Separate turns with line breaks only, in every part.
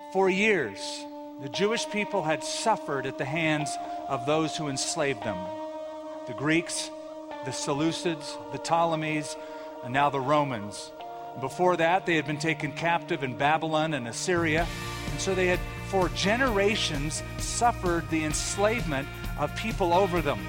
For years, the Jewish people had suffered at the hands of those who enslaved them. The Greeks, the Seleucids, the Ptolemies, and now the Romans. Before that, they had been taken captive in Babylon and Assyria, and so they had, for generations, suffered the enslavement of people over them.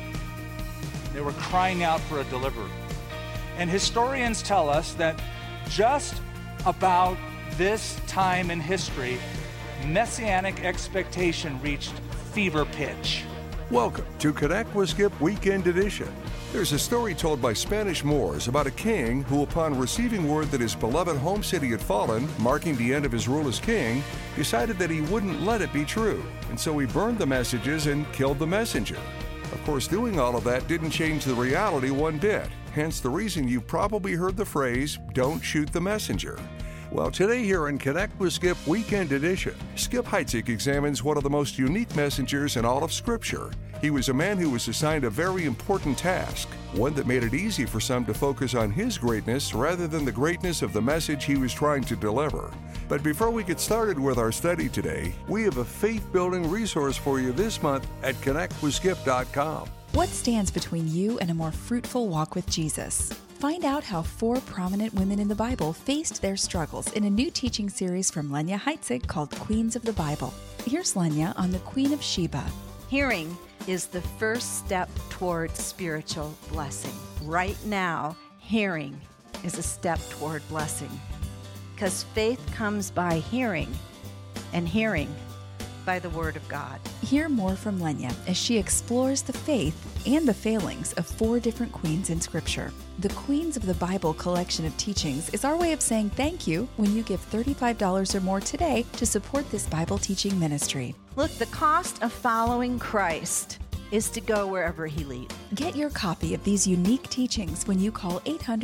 They were crying out for a deliverer. And historians tell us that just about this time in history, messianic expectation reached fever pitch.
Welcome to Connect with Skip Weekend Edition. There's a story told by Spanish Moors about a king who, upon receiving word that his beloved home city had fallen, marking the end of his rule as king, decided that he wouldn't let it be true, and so he burned the messages and killed the messenger. Of course, doing all of that didn't change the reality one bit, hence the reason you've probably heard the phrase, "Don't shoot the messenger." Well, today here in Connect with Skip Weekend Edition, Skip Heitzig examines one of the most unique messengers in all of Scripture. He was a man who was assigned a very important task, one that made it easy for some to focus on his greatness rather than the greatness of the message he was trying to deliver. But before we get started with our study today, we have a faith-building resource for you this month at connectwithskip.com.
What stands between you and a more fruitful walk with Jesus? Find out how 4 prominent women in the Bible faced their struggles in a new teaching series from Lenya Heitzig called Queens of the Bible. Here's Lenya on the Queen of Sheba.
Hearing is the first step toward spiritual blessing. Right now, hearing is a step toward blessing. Because faith comes by hearing, and hearing by the Word of God.
Hear more from Lenya as she explores the faith and the failings of 4 different queens in Scripture. The Queens of the Bible collection of teachings is our way of saying thank you when you give $35 or more today to support this Bible teaching ministry.
Look, the cost of following Christ is to go wherever He leads.
Get your copy of these unique teachings when you call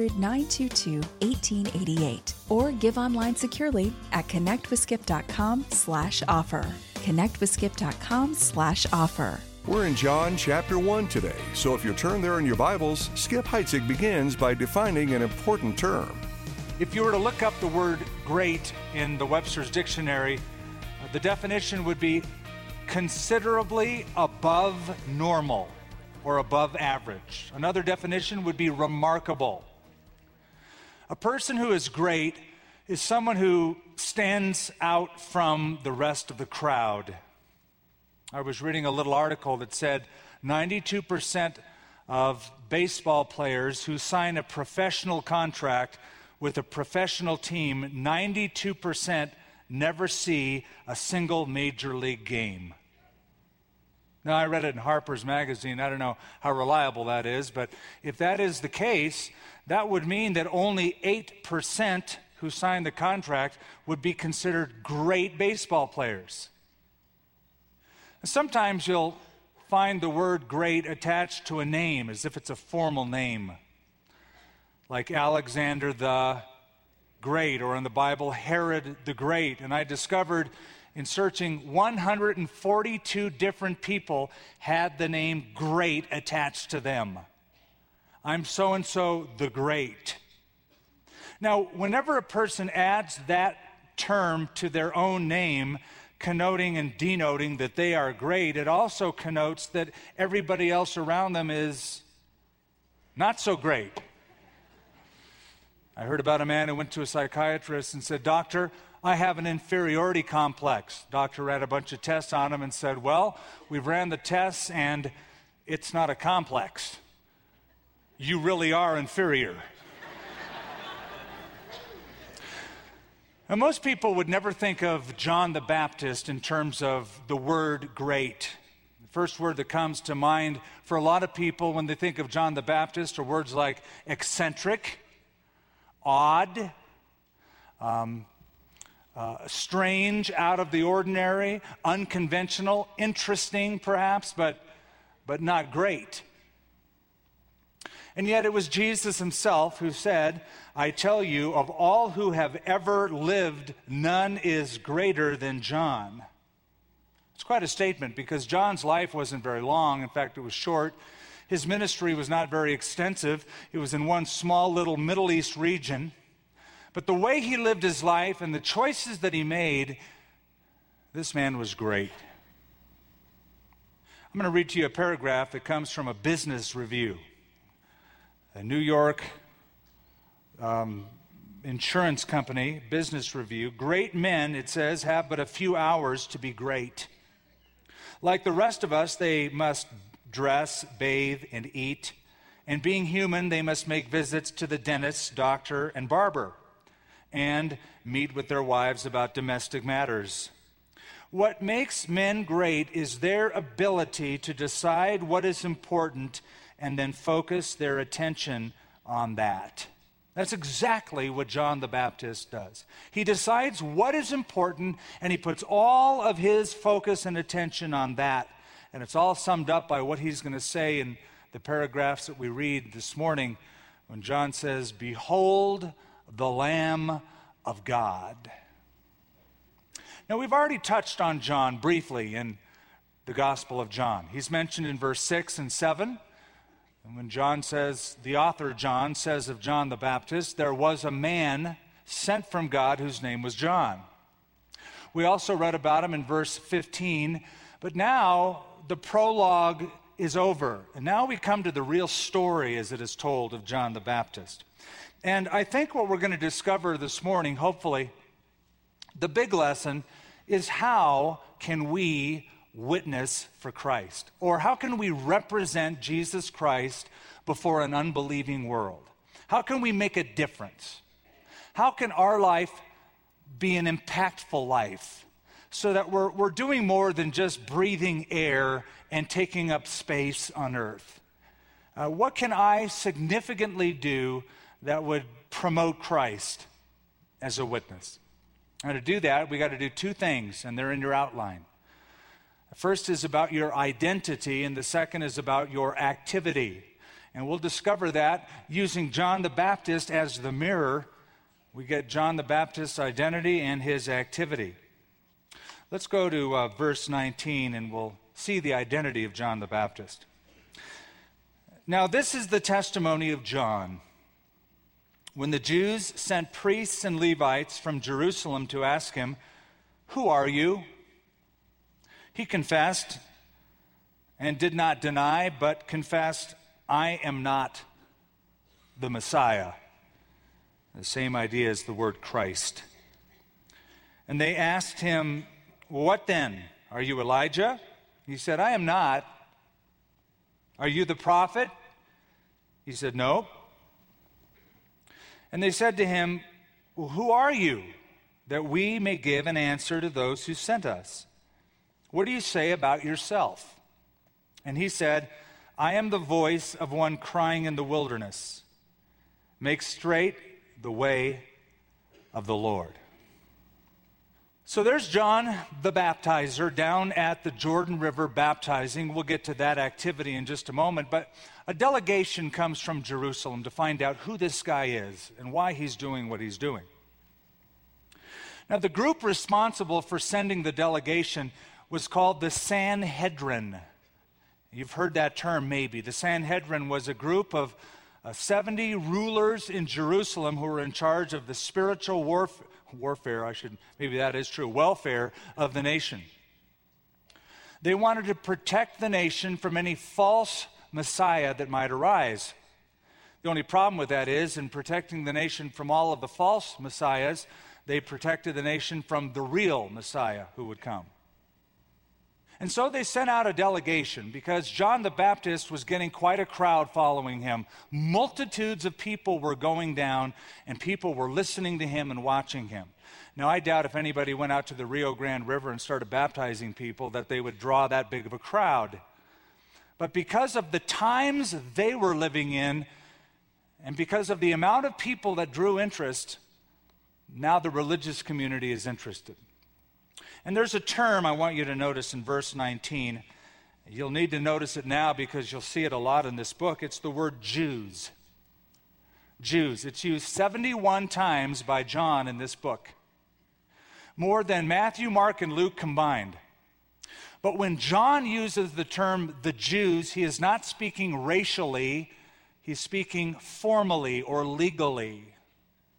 800-922-1888 or give online securely at connectwithskip.com/offer. connectwithskip.com/offer.
We're in John chapter 1 today, so if you turn there in your Bibles, Skip Heitzig begins by defining an important term.
If you were to look up the word great in the Webster's Dictionary, the definition would be considerably above normal or above average. Another definition would be remarkable. A person who is great is someone who stands out from the rest of the crowd. I was reading a little article that said 92% of baseball players who sign a professional contract with a professional team, 92% never see a single major league game. Now, I read it in Harper's Magazine. I don't know how reliable that is, but if that is the case, that would mean that only 8% who signed the contract would be considered great baseball players. Sometimes you'll find the word great attached to a name as if it's a formal name, like Alexander the Great, or in the Bible, Herod the Great. And I discovered in searching 142 different people had the name Great attached to them. I'm so-and-so the Great. Now, whenever a person adds that term to their own name, connoting and denoting that they are great, it also connotes that everybody else around them is not so great. I heard about a man who went to a psychiatrist and said, "Doctor, I have an inferiority complex." Doctor ran a bunch of tests on him and said, "Well, we've ran the tests and it's not a complex. You really are inferior." Now, most people would never think of John the Baptist in terms of the word great. The first word that comes to mind for a lot of people when they think of John the Baptist are words like eccentric, odd, strange, out of the ordinary, unconventional, interesting perhaps, but not great. And yet it was Jesus himself who said, "I tell you, of all who have ever lived, none is greater than John." It's quite a statement because John's life wasn't very long. In fact, it was short. His ministry was not very extensive. It was in one small little Middle East region. But the way he lived his life and the choices that he made This man was great. I'm going to read to you a paragraph that comes from a business review. A New York insurance company business review. Great men, it says, have but a few hours to be great. Like the rest of us, they must dress, bathe, and eat. And being human, they must make visits to the dentist, doctor, and barber, and meet with their wives about domestic matters. What makes men great is their ability to decide what is important and then focus their attention on that. That's exactly what John the Baptist does. He decides what is important, and he puts all of his focus and attention on that. And it's all summed up by what he's going to say in the paragraphs that we read this morning when John says, "Behold the Lamb of God." Now, we've already touched on John briefly in the Gospel of John. He's mentioned in verse 6 and 7. And when John says, the author John says of John the Baptist, there was a man sent from God whose name was John. We also read about him in verse 15. But now the prologue is over. And now we come to the real story as it is told of John the Baptist. And I think what we're going to discover this morning, hopefully, the big lesson is how can we witness for Christ? Or how can we represent Jesus Christ before an unbelieving world? How can we make a difference? How can our life be an impactful life so that we're doing more than just breathing air and taking up space on earth? What can I significantly do that would promote Christ as a witness? Now, to do that, we got to do two things, and they're in your outline. The first is about your identity, and the second is about your activity. And we'll discover that using John the Baptist as the mirror. We get John the Baptist's identity and his activity. Let's go to verse 19, and we'll see the identity of John the Baptist. Now, this is the testimony of John. When the Jews sent priests and Levites from Jerusalem to ask him, "Who are you?" he confessed and did not deny, but confessed, "I am not the Messiah." The same idea as the word Christ. And they asked him, "What then? Are you Elijah?" He said, "I am not." "Are you the prophet?" He said, "No." And they said to him, "Well, who are you, that we may give an answer to those who sent us? What do you say about yourself?" And he said, "I am the voice of one crying in the wilderness, make straight the way of the Lord." So there's John the Baptizer down at the Jordan River baptizing. We'll get to that activity in just a moment. But a delegation comes from Jerusalem to find out who this guy is and why he's doing what he's doing. Now, the group responsible for sending the delegation was called the Sanhedrin. You've heard that term maybe. The Sanhedrin was a group of 70 rulers in Jerusalem who were in charge of the spiritual welfare of the nation. They wanted to protect the nation from any false Messiah that might arise. The only problem with that is, in protecting the nation from all of the false messiahs, they protected the nation from the real Messiah who would come. And so they sent out a delegation because John the Baptist was getting quite a crowd following him. Multitudes of people were going down, and people were listening to him and watching him. Now, I doubt if anybody went out to the Rio Grande River and started baptizing people that they would draw that big of a crowd. But because of the times they were living in, and because of the amount of people that drew interest, now the religious community is interested. And there's a term I want you to notice in verse 19. You'll need to notice it now because you'll see it a lot in this book. It's the word Jews. Jews. It's used 71 times by John in this book. More than Matthew, Mark, and Luke combined. But when John uses the term the Jews, he is not speaking racially. He's speaking formally or legally.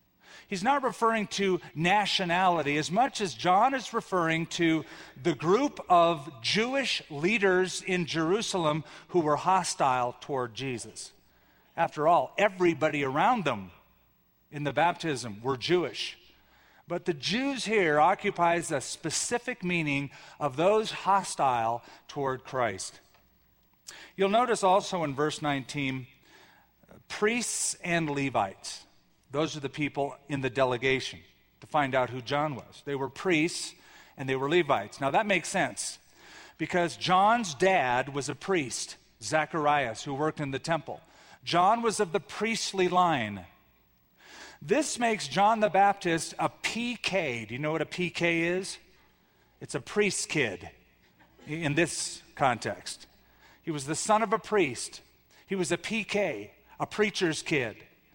He's not referring to nationality as much as John is referring to the group of Jewish leaders in Jerusalem who were hostile toward Jesus. After all, everybody around them in the baptism were Jewish. But the Jews here occupies a specific meaning of those hostile toward Christ. You'll notice also in verse 19, priests and Levites. Those are the people in the delegation to find out who John was. They were priests and they were Levites. Now that makes sense because John's dad was a priest, Zacharias, who worked in the temple. John was of the priestly line. This makes John the Baptist a PK. Do you know what a PK is? It's a priest's kid in this context. He was the son of a priest. He was a PK, a preacher's kid.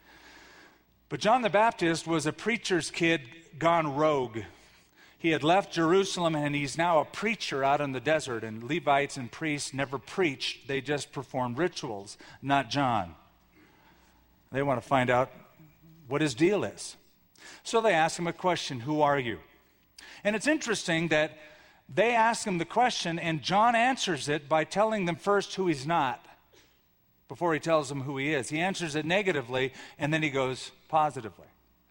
But John the Baptist was a preacher's kid gone rogue. He had left Jerusalem and he's now a preacher out in the desert. And Levites and priests never preached. They just performed rituals, not John. They want to find out what his deal is. So they ask him a question, who are you? And it's interesting that they ask him the question and John answers it by telling them first who he's not before he tells them who he is. He answers it negatively and then he goes positively.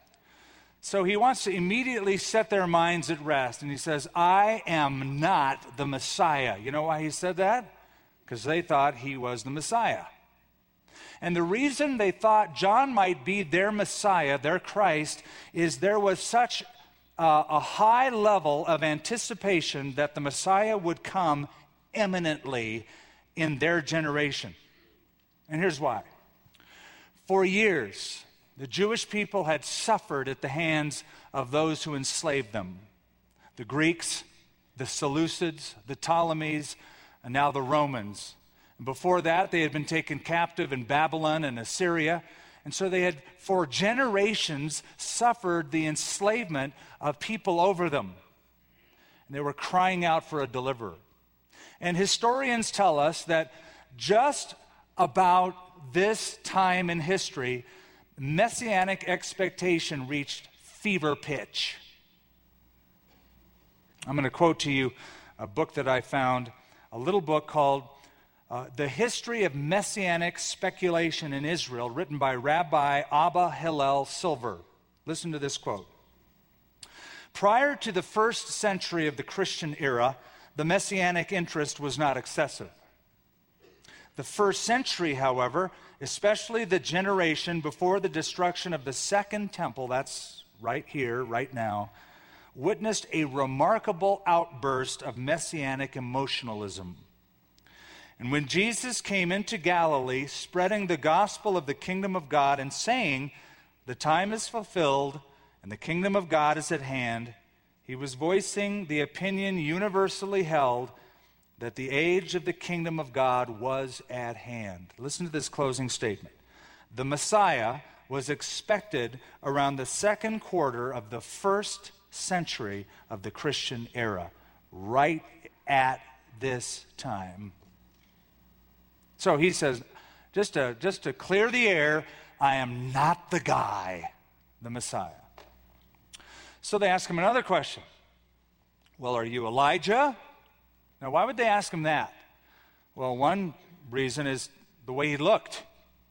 So he wants to immediately set their minds at rest and he says, I am not the Messiah. You know why he said that? Because they thought he was the Messiah. And the reason they thought John might be their Messiah, their Christ, is there was such a high level of anticipation that the Messiah would come imminently in their generation. And here's why. For years, the Jewish people had suffered at the hands of those who enslaved them. The Greeks, the Seleucids, the Ptolemies, and now the Romans. And before that, they had been taken captive in Babylon and Assyria. And so they had, for generations, suffered the enslavement of people over them. And they were crying out for a deliverer. And historians tell us that just about this time in history, messianic expectation reached fever pitch. I'm going to quote to you a book that I found, a little book called The History of Messianic Speculation in Israel, written by Rabbi Abba Hillel Silver. Listen to this quote. Prior to the first century of the Christian era, the messianic interest was not excessive. The first century, however, especially the generation before the destruction of the Second Temple, that's right here, right now, witnessed a remarkable outburst of messianic emotionalism. And when Jesus came into Galilee, spreading the gospel of the kingdom of God and saying, the time is fulfilled and the kingdom of God is at hand, he was voicing the opinion universally held that the age of the kingdom of God was at hand. Listen to this closing statement. The Messiah was expected around the second quarter of the first century of the Christian era, right at this time. So he says, just to clear the air, I am not the guy, the Messiah. So they ask him another question. Well, are you Elijah? Now, why would they ask him that? Well, one reason is the way he looked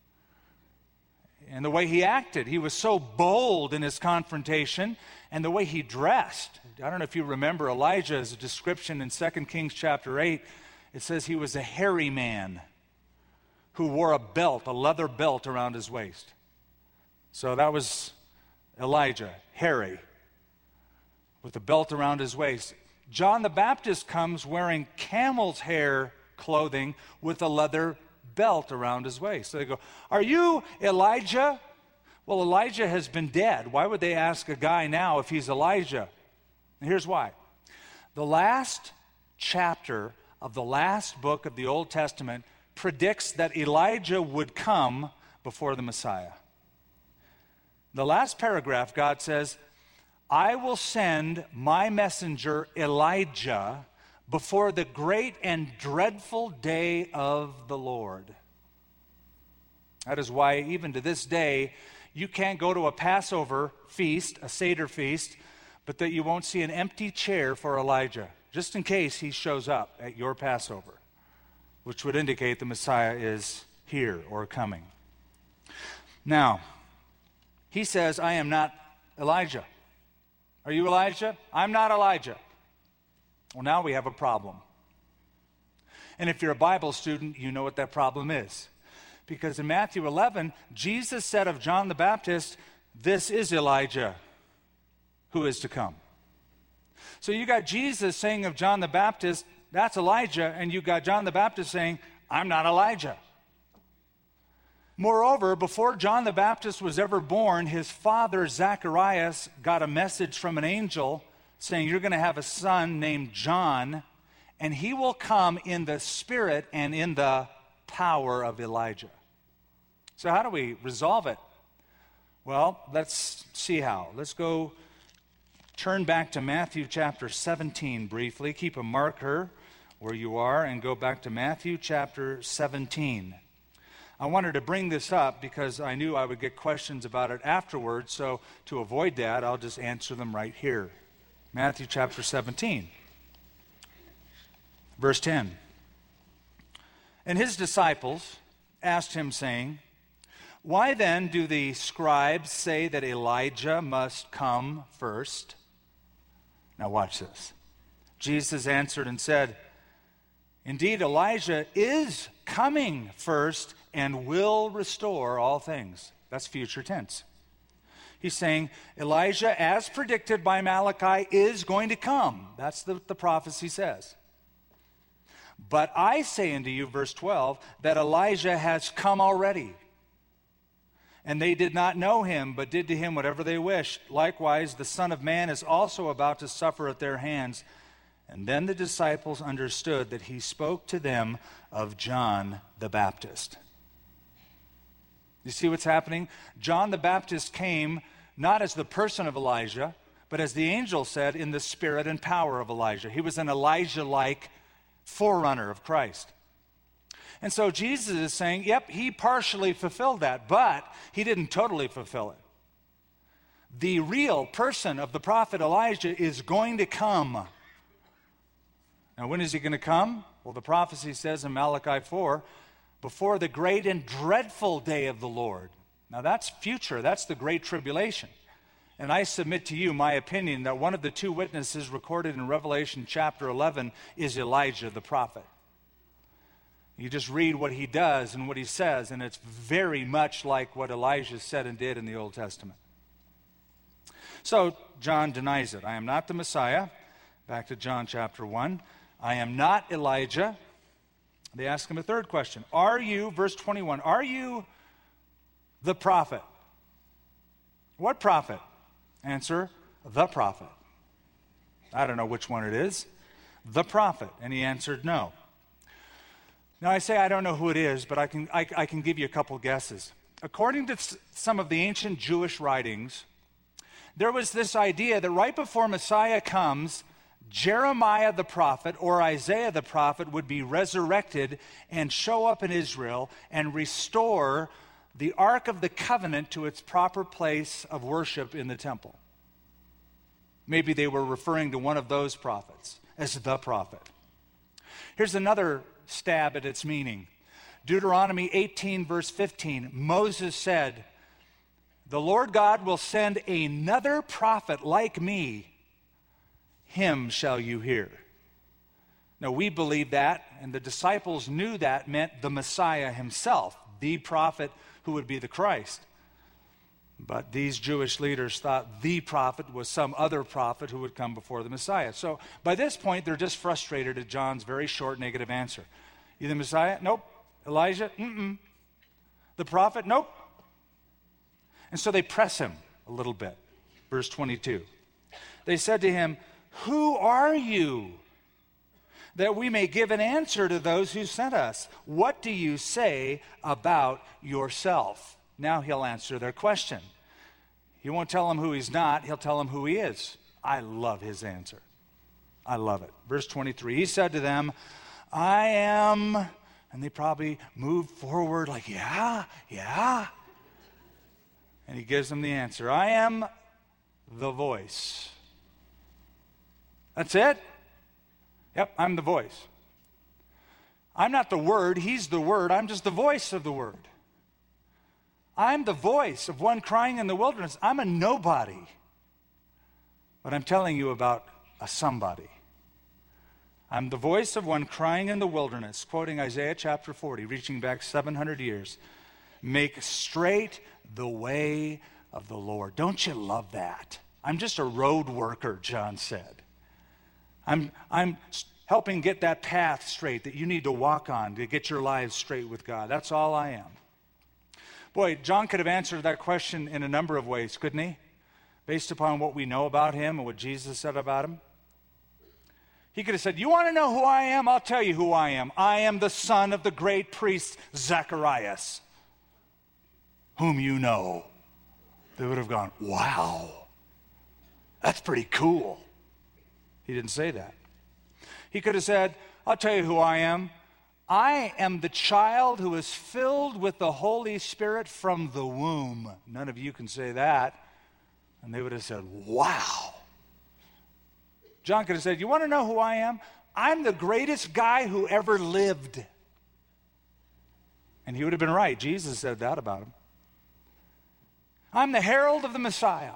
and the way he acted. He was so bold in his confrontation and the way he dressed. I don't know if you remember Elijah's description in 2 Kings chapter 8. It says he was a hairy man who wore a belt, a leather belt around his waist. So that was Elijah, hairy, with a belt around his waist. John the Baptist comes wearing camel's hair clothing with a leather belt around his waist. So they go, are you Elijah? Well, Elijah has been dead. Why would they ask a guy now if he's Elijah? And here's why. The last chapter of the last book of the Old Testament predicts that Elijah would come before the Messiah. The last paragraph, God says, I will send my messenger Elijah before the great and dreadful day of the Lord. That is why even to this day, you can't go to a Passover feast, a Seder feast, but that you won't see an empty chair for Elijah, just in case he shows up at your Passover, which would indicate the Messiah is here or coming. Now, he says, I am not Elijah. Are you Elijah? I'm not Elijah. Well, now we have a problem. And if you're a Bible student, you know what that problem is. Because in Matthew 11, Jesus said of John the Baptist, this is Elijah who is to come. So you got Jesus saying of John the Baptist, that's Elijah, and you got John the Baptist saying, I'm not Elijah. Moreover, before John the Baptist was ever born, his father Zacharias got a message from an angel saying, you're going to have a son named John, and he will come in the spirit and in the power of Elijah. So how do we resolve it? Well, let's see how. Let's go turn back to Matthew chapter 17 briefly. Keep a marker where you are and go back to Matthew chapter 17. I wanted to bring this up because I knew I would get questions about it afterwards, so to avoid that, I'll just answer them right here. Matthew chapter 17, verse 10. And his disciples asked him, saying, why then do the scribes say that Elijah must come first? Now watch this. Jesus answered and said, indeed, Elijah is coming first and will restore all things. That's future tense. He's saying Elijah, as predicted by Malachi, is going to come. That's the prophecy says. But I say unto you, verse 12, that Elijah has come already. And they did not know him, but did to him whatever they wished. Likewise, the Son of Man is also about to suffer at their hands. And then the disciples understood that he spoke to them of John the Baptist. You see what's happening? John the Baptist came not as the person of Elijah, but as the angel said, in the spirit and power of Elijah. He was an Elijah-like forerunner of Christ. And so Jesus is saying, yep, he partially fulfilled that, but he didn't totally fulfill it. The real person of the prophet Elijah is going to come. Now, when is he going to come? Well, the prophecy says in Malachi 4, before the great and dreadful day of the Lord. Now, that's future. That's the great tribulation. And I submit to you my opinion that one of the two witnesses recorded in Revelation chapter 11 is Elijah the prophet. You just read what he does and what he says, and it's very much like what Elijah said and did in the Old Testament. So John denies it. I am not the Messiah. Back to John chapter 1. I am not Elijah. They ask him a third question. Are you, verse 21, are you the prophet? What prophet? Answer, the prophet. I don't know which one it is. The prophet. And he answered, no. Now I say I don't know who it is, but I can give you a couple guesses. According to some of the ancient Jewish writings, there was this idea that right before Messiah comes, Jeremiah the prophet or Isaiah the prophet would be resurrected and show up in Israel and restore the Ark of the Covenant to its proper place of worship in the temple. Maybe they were referring to one of those prophets as the prophet. Here's another stab at its meaning. Deuteronomy 18 verse 15, Moses said, the Lord God will send another prophet like me. Him shall you hear. Now we believe that, and the disciples knew that meant the Messiah himself, the prophet who would be the Christ. But these Jewish leaders thought the prophet was some other prophet who would come before the Messiah. So by this point, they're just frustrated at John's very short negative answer. You the Messiah? Nope. Elijah? Mm-mm. The prophet? Nope. And so they press him a little bit. Verse 22. They said to him, who are you? That we may give an answer to those who sent us. What do you say about yourself? Now he'll answer their question. He won't tell them who he's not. He'll tell them who he is. I love his answer. I love it. Verse 23. He said to them, I am, and they probably moved forward like, yeah. And he gives them the answer. I am the voice. That's it? Yep, I'm the voice. I'm not the Word, he's the Word. I'm just the voice of the Word. I'm the voice of one crying in the wilderness. I'm a nobody. But I'm telling you about a somebody. I'm the voice of one crying in the wilderness, quoting Isaiah chapter 40, reaching back 700 years. Make straight the way of the Lord. Don't you love that? I'm just a road worker, John said. I'm helping get that path straight that you need to walk on to get your lives straight with God. That's all I am. Boy, John could have answered that question in a number of ways, couldn't he? Based upon what we know about him and what Jesus said about him. He could have said, you want to know who I am? I'll tell you who I am. I am the son of the great priest Zacharias, whom you know. They would have gone, wow, that's pretty cool. He didn't say that. He could have said, I'll tell you who I am. I am the child who is filled with the Holy Spirit from the womb. None of you can say that. And they would have said, wow. John could have said, you want to know who I am? I'm the greatest guy who ever lived. And he would have been right. Jesus said that about him. I'm the herald of the Messiah.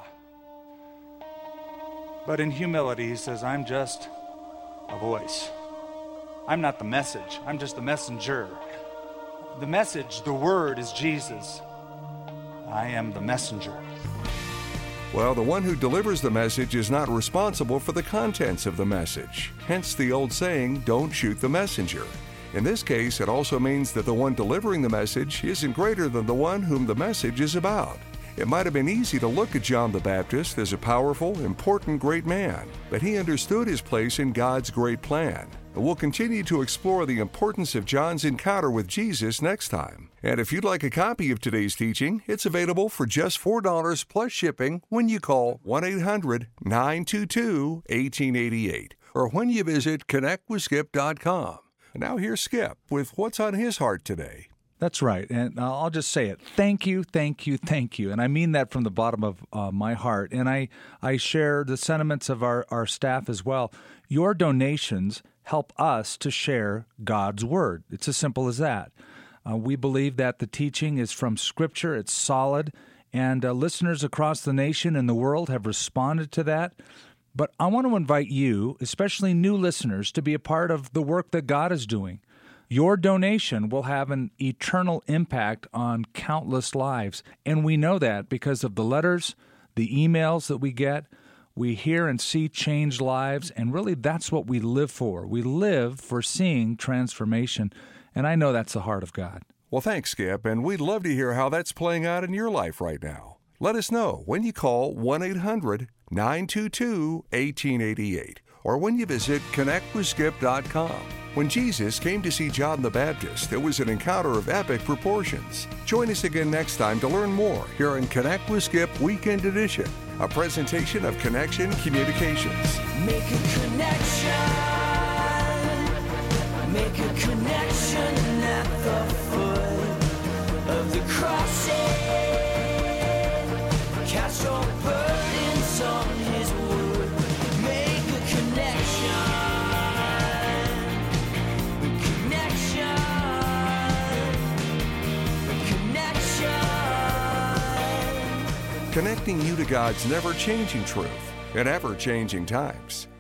But in humility, he says, I'm just a voice. I'm not the message. I'm just the messenger. The message, the word is Jesus. I am the messenger.
Well, the one who delivers the message is not responsible for the contents of the message. Hence the old saying, don't shoot the messenger. In this case, it also means that the one delivering the message isn't greater than the one whom the message is about. It might have been easy to look at John the Baptist as a powerful, important, great man, but he understood his place in God's great plan. And we'll continue to explore the importance of John's encounter with Jesus next time. And if you'd like a copy of today's teaching, it's available for just $4 plus shipping when you call 1-800-922-1888 or when you visit connectwithskip.com. Now here's Skip with what's on his heart today.
That's right, and I'll just say it. Thank you, thank you, thank you. And I mean that from the bottom of my heart. And I share the sentiments of our staff as well. Your donations help us to share God's Word. It's as simple as that. We believe that the teaching is from Scripture. It's solid, and listeners across the nation and the world have responded to that. But I want to invite you, especially new listeners, to be a part of the work that God is doing. Your donation will have an eternal impact on countless lives, and we know that because of the letters, the emails that we get. We hear and see changed lives, and really that's what we live for. We live for seeing transformation, and I know that's the heart of God.
Well, thanks, Skip, and we'd love to hear how that's playing out in your life right now. Let us know when you call 1-800-922-1888 or when you visit connectwithskip.com. When Jesus came to see John the Baptist, it was an encounter of epic proportions. Join us again next time to learn more here in Connect with Skip Weekend Edition, a presentation of Connection Communications.
Make a connection. Make a connection at the foot of the crossing. Cast your burdens on His wood. Make a connection.
Connecting you to God's never-changing truth in ever-changing times.